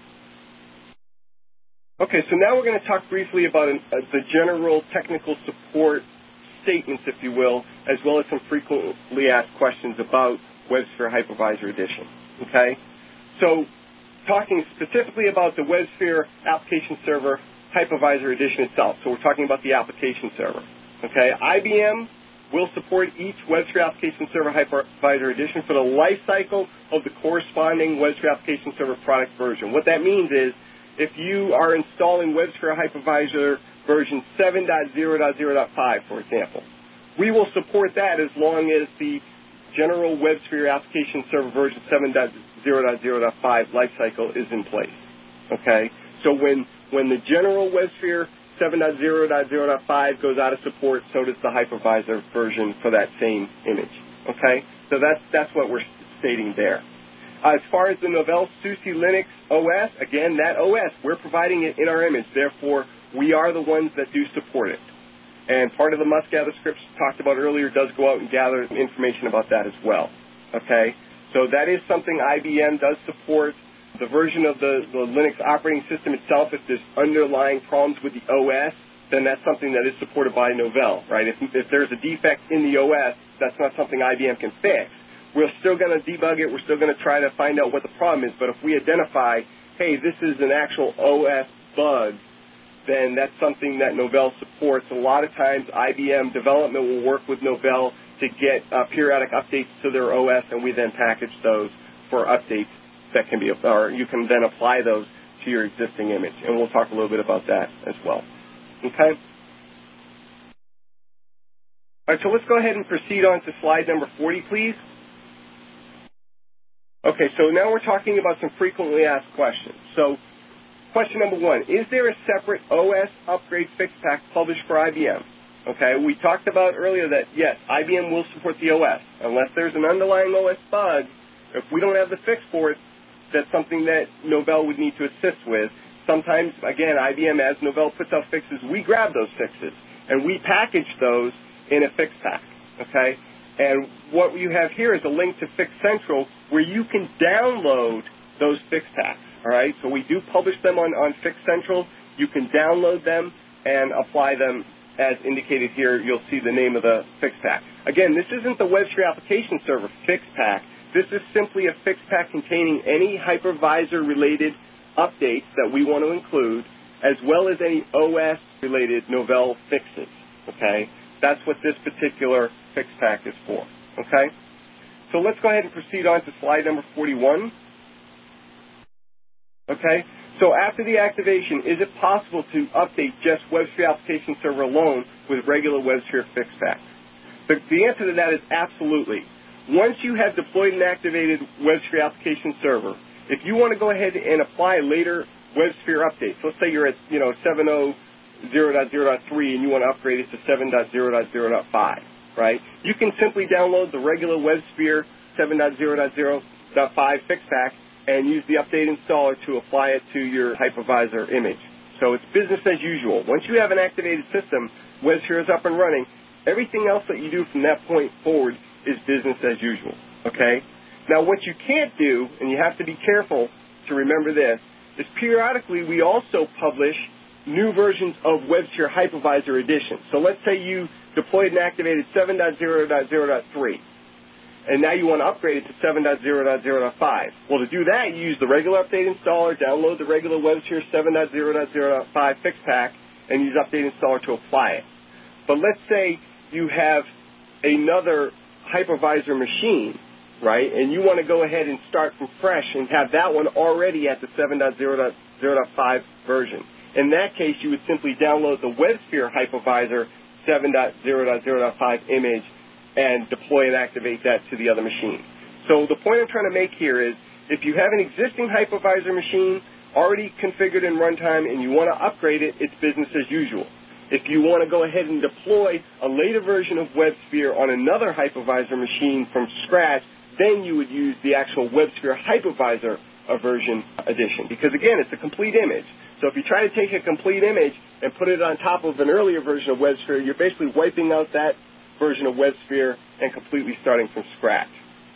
Okay, so now we're going to talk briefly about an, uh, the general technical support statements, if you will, as well as some frequently asked questions about WebSphere Hypervisor Edition. Okay? So talking specifically about the WebSphere Application Server Hypervisor Edition itself. So we're talking about the application server. Okay? I B M will support each WebSphere Application Server Hypervisor Edition for the life cycle of the corresponding WebSphere Application Server product version. What that means is if you are installing WebSphere Hypervisor version seven point zero point zero point five, for example, we will support that as long as the general WebSphere Application Server version seven point zero point zero point five lifecycle is in place. Okay? So when, when the general WebSphere seven point zero point zero point five goes out of support, so does the hypervisor version for that same image. Okay? So that's, that's what we're stating there. Uh, as far as the Novell SUSE Linux O S, again, that O S, we're providing it in our image. Therefore, we are the ones that do support it. And part of the must gather scripts talked about earlier does go out and gather information about that as well. Okay? So that is something I B M does support. The version of the, the Linux operating system itself, if there's underlying problems with the O S, then that's something that is supported by Novell, right? If, if there's a defect in the O S, that's not something I B M can fix. We're still going to debug it. We're still going to try to find out what the problem is. But if we identify, hey, this is an actual O S bug, then that's something that Novell supports. A lot of times I B M development will work with Novell to get uh, periodic updates to their O S, and we then package those for updates that can be, or you can then apply those to your existing image. And we'll talk a little bit about that as well. Okay? All right, so let's go ahead and proceed on to slide number forty, please. Okay, so now we're talking about some frequently asked questions. So question number one, is there a separate O S upgrade fix pack published for I B M? Okay, we talked about earlier that, yes, I B M will support the O S. Unless there's an underlying O S bug, if we don't have the fix for it, that's something that Novell would need to assist with. Sometimes, again, I B M, as Novell puts out fixes, we grab those fixes, and we package those in a fix pack, okay? And what you have here is a link to Fix Central where you can download those fix packs, all right? So we do publish them on, on Fix Central. You can download them and apply them as indicated here. You'll see the name of the fix pack. Again, this isn't the WebSphere application server fix pack. This is simply a fix pack containing any hypervisor-related updates that we want to include, as well as any O S-related Novell fixes, okay? That's what this particular fix pack is for, okay? So let's go ahead and proceed on to slide number forty-one. Okay, so after the activation, is it possible to update just WebSphere Application Server alone with regular WebSphere fix pack? The, the answer to that is absolutely. Once you have deployed and activated WebSphere Application Server, if you want to go ahead and apply later WebSphere updates, let's say you're at, you know, seven point zero point zero point three and you want to upgrade it to seven point zero point zero point five, right? You can simply download the regular WebSphere seven point zero point zero point five fix pack and use the update installer to apply it to your hypervisor image. So it's business as usual. Once you have an activated system, WebSphere is up and running, everything else that you do from that point forward is business as usual, okay? Now, what you can't do, and you have to be careful to remember this, is periodically we also publish new versions of WebSphere Hypervisor Edition. So let's say you deployed and activated seven point zero point zero point three, and now you want to upgrade it to seven point zero point zero point five. Well, to do that, you use the regular update installer, download the regular WebSphere seven point zero point zero point five fix pack, and use update installer to apply it. But let's say you have another hypervisor machine, right, and you want to go ahead and start from fresh and have that one already at the seven point zero point zero point five version. In that case, you would simply download the WebSphere Hypervisor seven point zero point zero point five image and deploy and activate that to the other machine. So the point I'm trying to make here is if you have an existing hypervisor machine already configured in runtime and you want to upgrade it, it's business as usual. If you want to go ahead and deploy a later version of WebSphere on another hypervisor machine from scratch, then you would use the actual WebSphere Hypervisor version edition. Because, again, it's a complete image. So if you try to take a complete image and put it on top of an earlier version of WebSphere, you're basically wiping out that version of WebSphere and completely starting from scratch.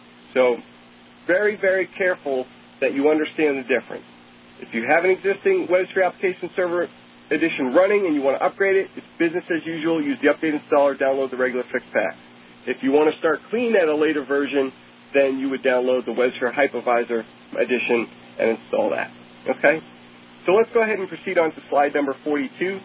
So very, very careful that you understand the difference. If you have an existing WebSphere Application Server Edition running and you want to upgrade it, it's business as usual. Use the update installer, download the regular fix pack. If you want to start clean at a later version, then you would download the WebSphere Hypervisor Edition and install that. Okay? So let's go ahead and proceed on to slide number forty-two.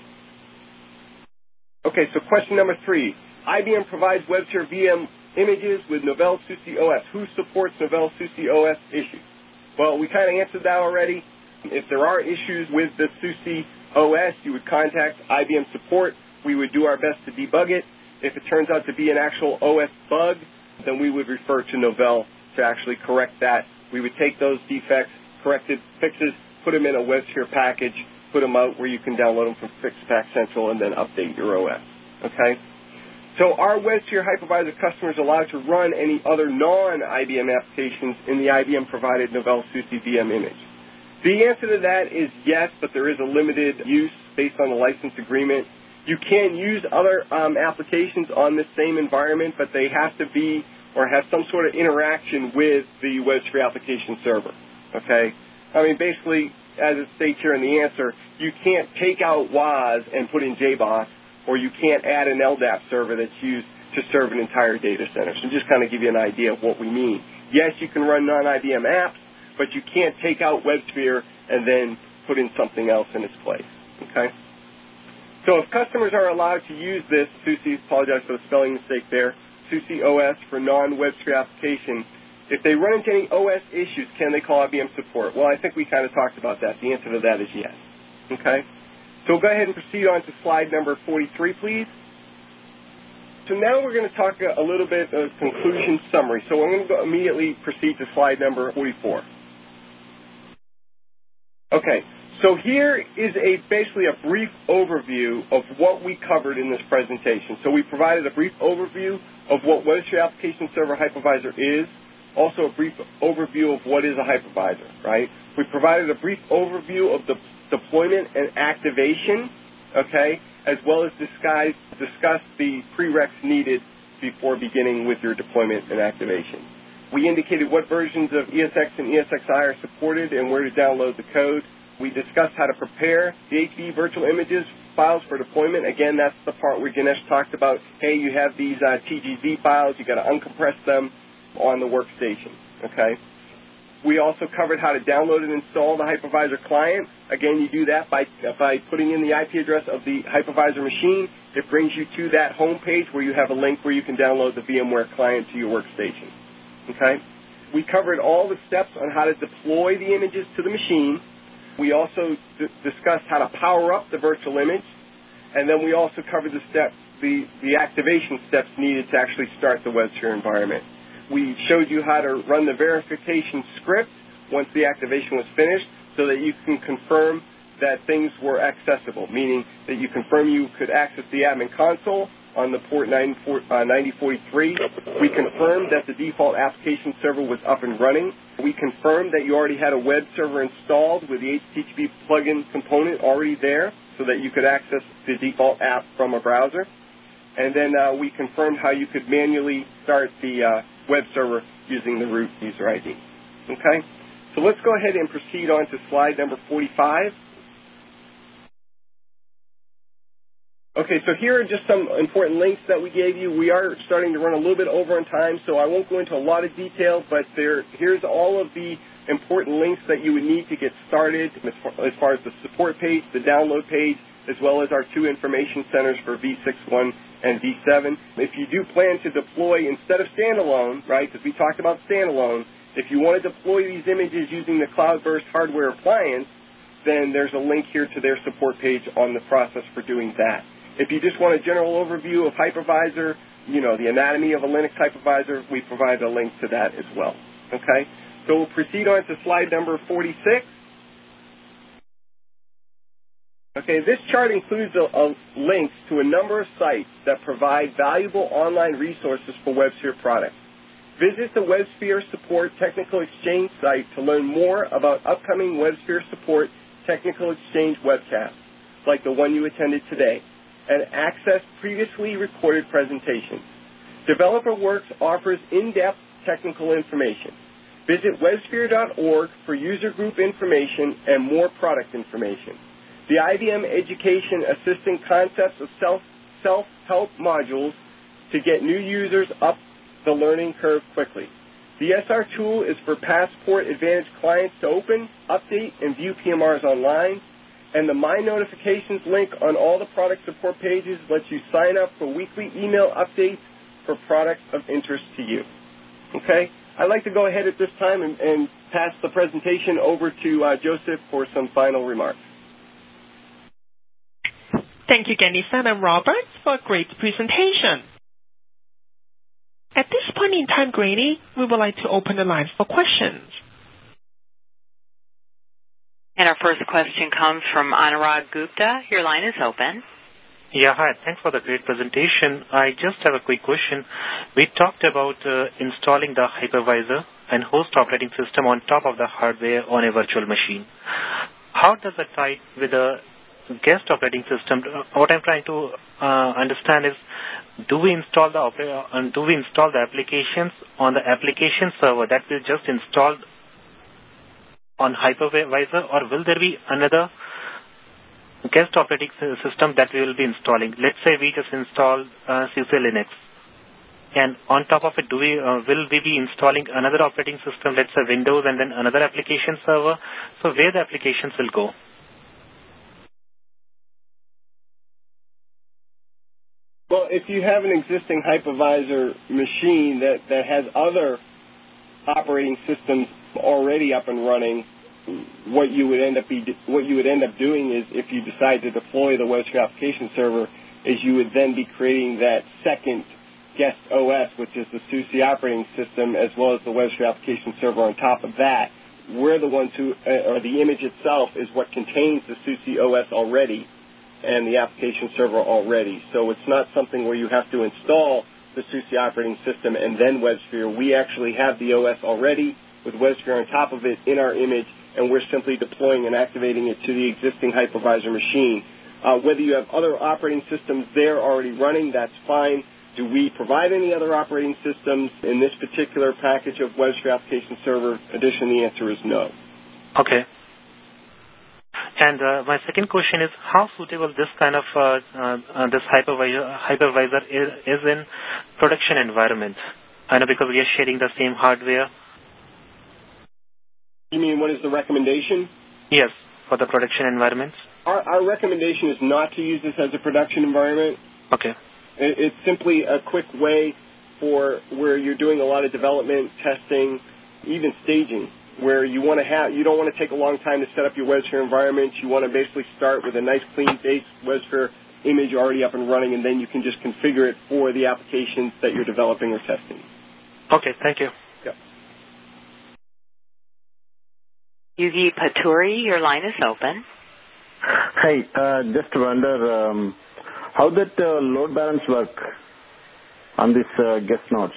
Okay, so question number three. I B M provides WebSphere V M images with Novell SUSE O S. Who supports Novell SUSE O S issues? Well, we kind of answered that already. If there are issues with the SUSE O S, you would contact I B M support. We would do our best to debug it. If it turns out to be an actual O S bug, then we would refer to Novell to actually correct that. We would take those defects, corrected fixes, put them in a WebSphere package, put them out where you can download them from FixPack Central, and then update your O S. Okay? So are WebSphere Hypervisor customers allowed to run any other non-I B M applications in the I B M-provided Novell SUSE V M image? The answer to that is yes, but there is a limited use based on the license agreement. You can use other um, applications on this same environment, but they have to be or have some sort of interaction with the WebSphere application server, okay? I mean, basically, as it states here in the answer, you can't take out W A S and put in J BOSS, or you can't add an L D A P server that's used to serve an entire data center. So just kind of give you an idea of what we mean. Yes, you can run non-I B M apps, but you can't take out WebSphere and then put in something else in its place, okay? So if customers are allowed to use this, SUSE, apologize for the spelling mistake there, SUSE O S for non-WebSphere application, if they run into any O S issues, can they call I B M support? Well, I think we kind of talked about that. The answer to that is yes, okay? So we'll go ahead and proceed on to slide number forty-three, please. So now we're going to talk a, a little bit of conclusion summary. So I'm going to go immediately proceed to slide number forty-four. Okay, so here is a basically a brief overview of what we covered in this presentation. So we provided a brief overview of what WebSphere Application Server Hypervisor is, also a brief overview of what is a hypervisor, right? We provided a brief overview of the deployment and activation, okay, as well as discuss, discuss the prereqs needed before beginning with your deployment and activation. We indicated what versions of E S X and E S X i are supported and where to download the code. We discussed how to prepare the H P E virtual images files for deployment. Again, that's the part where Ganesh talked about, hey, you have these uh, T G V files, you got to uncompress them on the workstation, okay? We also covered how to download and install the hypervisor client. Again, you do that by, by putting in the I P address of the hypervisor machine. It brings you to that home page where you have a link where you can download the VMware client to your workstation. Okay? We covered all the steps on how to deploy the images to the machine. We also d- discussed how to power up the virtual image. And then we also covered the steps, the, the activation steps needed to actually start the WebSphere environment. We showed you how to run the verification script once the activation was finished so that you can confirm that things were accessible, meaning that you confirm you could access the admin console on the port ninety forty-three. We confirmed that the default application server was up and running. We confirmed that you already had a web server installed with the H T T P plugin component already there so that you could access the default app from a browser. And then uh, we confirmed how you could manually start the uh, web server using the root user I D. Okay? So let's go ahead and proceed on to slide number forty-five. Okay, so here are just some important links that we gave you. We are starting to run a little bit over on time, so I won't go into a lot of detail, but there, here's all of the important links that you would need to get started as far, as far as the support page, the download page, as well as our two information centers for V six one and V seven. If you do plan to deploy instead of standalone, right, because we talked about standalone, if you want to deploy these images using the Cloudburst hardware appliance, then there's a link here to their support page on the process for doing that. If you just want a general overview of hypervisor, you know, the anatomy of a Linux hypervisor, we provide a link to that as well. Okay? So we'll proceed on to slide number forty-six. Okay, this chart includes a, a links to a number of sites that provide valuable online resources for WebSphere products. Visit the WebSphere Support Technical Exchange site to learn more about upcoming WebSphere Support Technical Exchange webcasts, like the one you attended today, and access previously recorded presentations. DeveloperWorks offers in-depth technical information. Visit websphere dot org for user group information and more product information. The I B M Education Assistant Concepts of self, Self-Help modules to get new users up the learning curve quickly. The S R tool is for Passport Advantage clients to open, update, and view P M Rs online. And the My Notifications link on all the product support pages lets you sign up for weekly email updates for products of interest to you. Okay? I'd like to go ahead at this time and, and pass the presentation over to uh, Joseph for some final remarks. Thank you, Ganesan and Robert, for a great presentation. At this point in time, Grady, we would like to open the lines for questions. And our first question comes from Anurag Gupta. Your line is open. Yeah, hi. Thanks for the great presentation. I just have a quick question. We talked about uh, installing the hypervisor and host operating system on top of the hardware on a virtual machine. How does that tie with the guest operating system, what I'm trying to uh, understand is, do we install the opera- uh, do we install the applications on the application server that we just installed on hypervisor, or will there be another guest operating system that we will be installing? Let's say we just install uh, SUSE Linux, and on top of it, do we uh, will we be installing another operating system, let's say Windows, and then another application server? So where the applications will go? Well, if you have an existing hypervisor machine that, that has other operating systems already up and running, what you would end up be, what you would end up doing is, if you decide to deploy the WebSphere application server, is you would then be creating that second guest O S, which is the SUSE operating system, as well as the WebSphere application server on top of that. We're the ones who, uh, or the image itself is what contains the SUSE O S already and the application server already. So it's not something where you have to install the SUSE operating system and then WebSphere. We actually have the O S already with WebSphere on top of it in our image, and we're simply deploying and activating it to the existing hypervisor machine. Uh, whether you have other operating systems there already running, that's fine. Do we provide any other operating systems in this particular package of WebSphere application server edition? The answer is no. Okay. And uh, my second question is, how suitable this kind of uh, uh, uh, this hypervisor, hypervisor is, is in production environment? I know, because we are sharing the same hardware. You mean, what is the recommendation? Yes, for the production environments. Our, our recommendation is not to use this as a production environment. Okay. It, it's simply a quick way for where you're doing a lot of development, testing, even staging, where you want to have, you don't want to take a long time to set up your WebSphere environment. You want to basically start with a nice, clean base WebSphere image already up and running, and then you can just configure it for the applications that you're developing or testing. Okay, thank you. Yep. Yugi Paturi, your line is open. Hi, uh, just wonder um, how that uh, load balance work on these uh, guest nodes.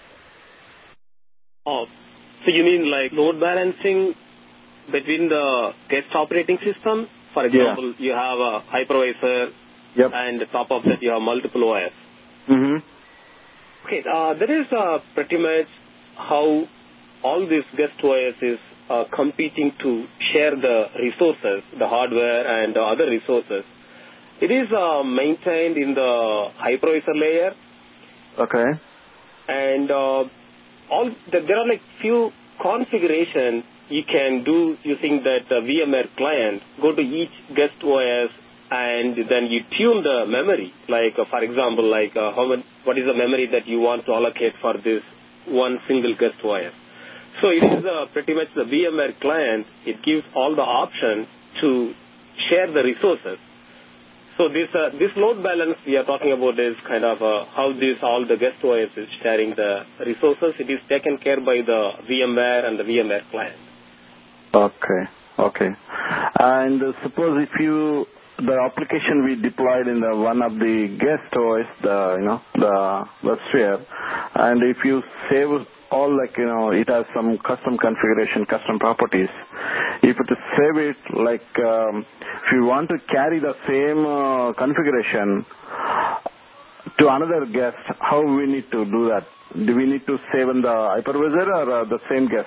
Oh, so you mean like load balancing between the guest operating system? For example, yeah. you have a hypervisor, yep. and on top of that you have multiple O S. Mm-hmm. Okay, uh, that is uh, pretty much how all these guest O S is uh, competing to share the resources, the hardware and the other resources. It is uh, maintained in the hypervisor layer. Okay. And uh, all the, there are like few configurations you can do using that uh, VMware client. Go to each guest O S and then you tune the memory. Like uh, for example, like uh, how much, what is the memory that you want to allocate for this one single guest O S. So it is uh, pretty much the VMware client. It gives all the options to share the resources. So this uh, this load balance we are talking about is kind of uh, how this all the guest O S is sharing the resources. It is taken care by the VMware and the VMware client. Okay, okay. And uh, suppose if you, the application we deployed in the one of the guest O S, the, you know, the WebSphere, and if you save all, like, you know, it has some custom configuration, custom properties. If it is save it, like, um, if you want to carry the same uh, configuration to another guest, how we need to do that? Do we need to save in the hypervisor or uh, the same guest?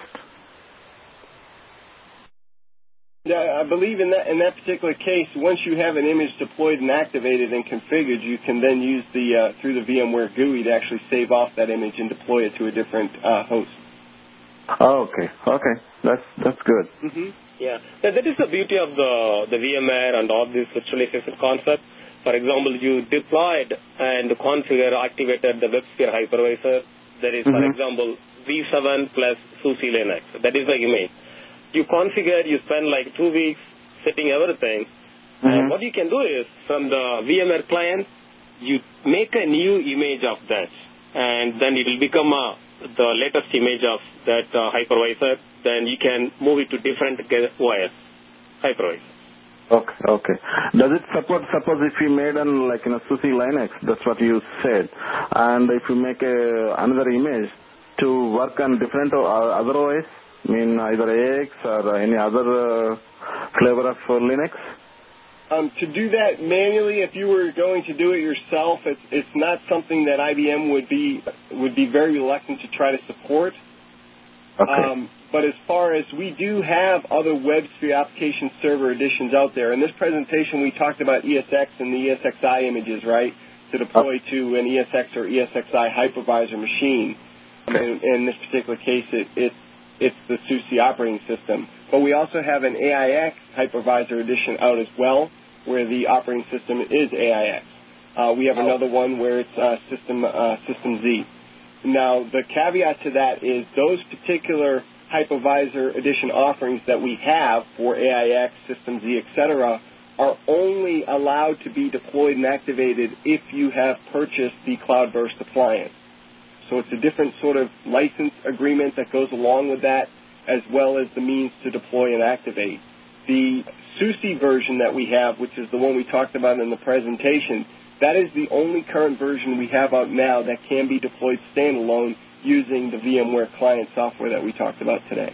Yeah, I believe in that in that particular case, once you have an image deployed and activated and configured, you can then use the uh, through the VMware G U I to actually save off that image and deploy it to a different uh, host. Oh, okay, okay, that's that's good. Mm-hmm. Yeah, yeah, that is the beauty of the the VMware and all this virtualization concept. For example, you deployed and configured, activated the WebSphere hypervisor. That is, mm-hmm. for example, V seven plus SUSE Linux. That is the image. You configure, you spend like two weeks setting everything. Mm-hmm. And what you can do is, from the VMware client, you make a new image of that. And then it will become a, the latest image of that uh, hypervisor. Then you can move it to different O S hypervisor. Okay, okay. Does it support, suppose if you made an, like, in a SUSE Linux, that's what you said, and if you make a, another image to work on different uh, other O S, I mean, either A X or any other uh, flavor of uh, Linux? Um, to do that manually, if you were going to do it yourself, it's, it's not something that I B M would be would be very reluctant to try to support. Okay. Um, but as far as we do have other WebSphere application server editions out there. In this presentation, we talked about E S X and the E S X i images, right, to deploy to an E S X or E S X i hypervisor machine. In, in this particular case, it, it, it's the SUSE operating system. But we also have an A I X hypervisor edition out as well, where the operating system is A I X. Uh, we have another one where it's uh, system uh, System Z. Now, the caveat to that is those particular hypervisor edition offerings that we have for A I X, System Z, et cetera, are only allowed to be deployed and activated if you have purchased the Cloudburst appliance. So it's a different sort of license agreement that goes along with that, as well as the means to deploy and activate. The SUSE version that we have, which is the one we talked about in the presentation, that is the only current version we have out now that can be deployed standalone using the VMware client software that we talked about today.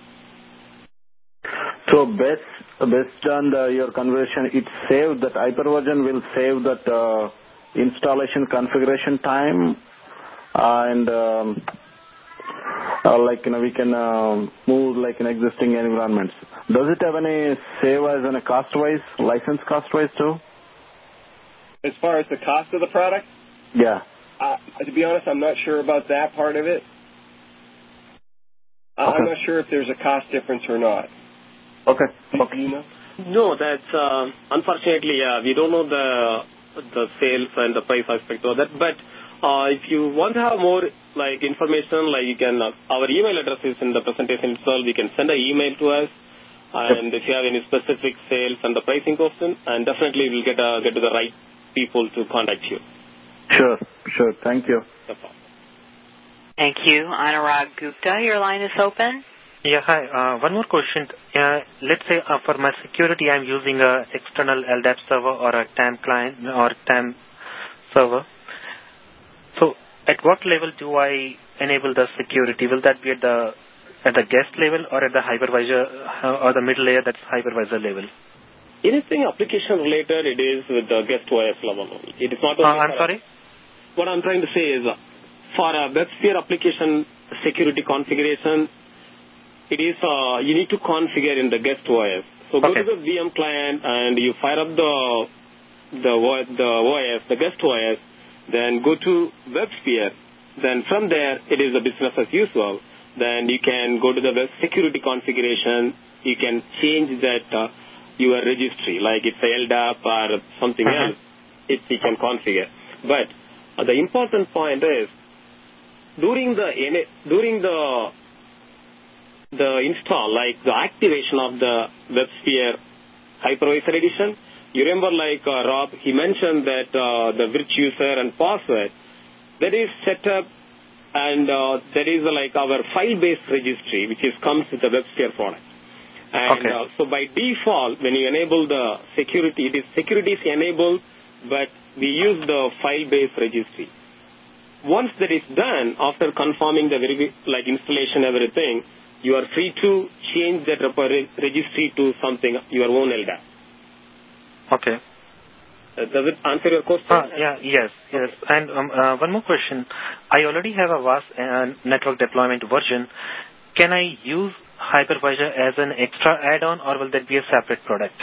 So based, based on the, your conversion, it saved that hyperversion will save that uh, installation configuration time, and um, uh, like you know we can uh, move like in existing environments. Does it have any save as in a cost wise, license cost wise too? As far as the cost of the product? Yeah. Uh, to be honest, I'm not sure about that part of it. Uh, okay. I'm not sure if there's a cost difference or not. Okay. Do, okay. do you know? No, that's uh, unfortunately uh, we don't know the the sales and the price aspect of that. But uh, if you want to have more like information, like you can, uh, our email address is in the presentation itself. You can send an email to us, and yep. if you have any specific sales and the pricing question, and definitely we'll get uh, get to the right people to contact you. Sure, sure. Thank you. No problem. Thank you. Anurag Gupta, your line is open. Yeah, hi. Uh, one more question. Uh, let's say uh, for my security, I'm using a external L D A P server or a T A M client or T A M server. So, at what level do I enable the security? Will that be at the at the guest level or at the hypervisor uh, or the middle layer, that's hypervisor level? Anything application related, it is with the guest O S level only. It is not only uh, I'm sorry? A, what I'm trying to say is, uh, for a WebSphere application security configuration, it is uh, you need to configure in the guest O S. So go okay. to the V M client and you fire up the the the O S, the guest O S. Then go to WebSphere. Then from there, it is the business as usual. Then you can go to the web security configuration. You can change that uh, your registry, like it's a L D A P or something uh-huh. else. It you can configure. But uh, the important point is during the during the the install, like the activation of the WebSphere hypervisor edition. You remember, like uh, Rob, he mentioned that uh, the virt user and password, that is set up, and uh, that is uh, like our file-based registry, which is comes with the WebSphere product. And okay. uh, so by default, when you enable the security, it is security is enabled, but we use the file-based registry. Once that is done, after confirming the like installation, everything, you are free to change that registry to something, your own L D A P. Okay. Uh, does it answer your question? Uh, yeah, yes, yes. Okay. And um, uh, one more question. I already have a V A S uh, network deployment version. Can I use hypervisor as an extra add-on, or will that be a separate product?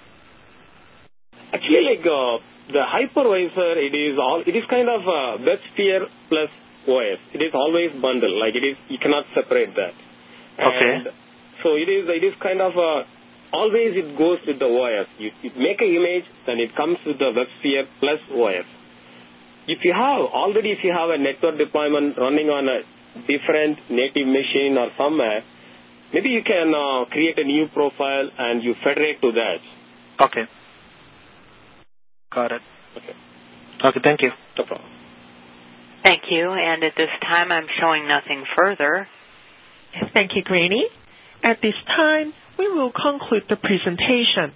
Actually, like uh, the hypervisor, it is all. It is kind of uh, WebSphere plus O S. It is always bundled. Like it is, you cannot separate that. Okay. And so it is. It is kind of a. Always it goes with the O S. You, you make an image, then it comes with the WebSphere plus O S. If you have, already if you have a network deployment running on a different native machine or somewhere, maybe you can uh, create a new profile and you federate to that. Okay. Got it. Okay. Okay, thank you. No problem. Thank you. And at this time, I'm showing nothing further. Thank you, Greeny. At this time, we will conclude the presentation.